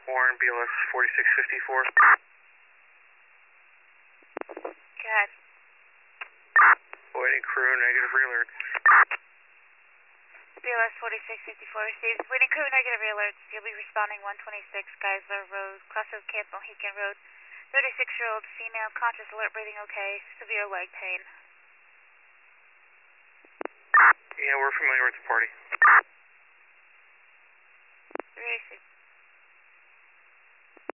Warren, BLS 4654. Go ahead. Waiting crew, negative realert. BLS 4654 received. Waiting crew, negative alerts. You'll be responding 126 Geisler Road, crossover Camp Mohican Road. 36-year-old female, conscious, alert, breathing okay, severe leg pain. Yeah, we're familiar with the party. Received.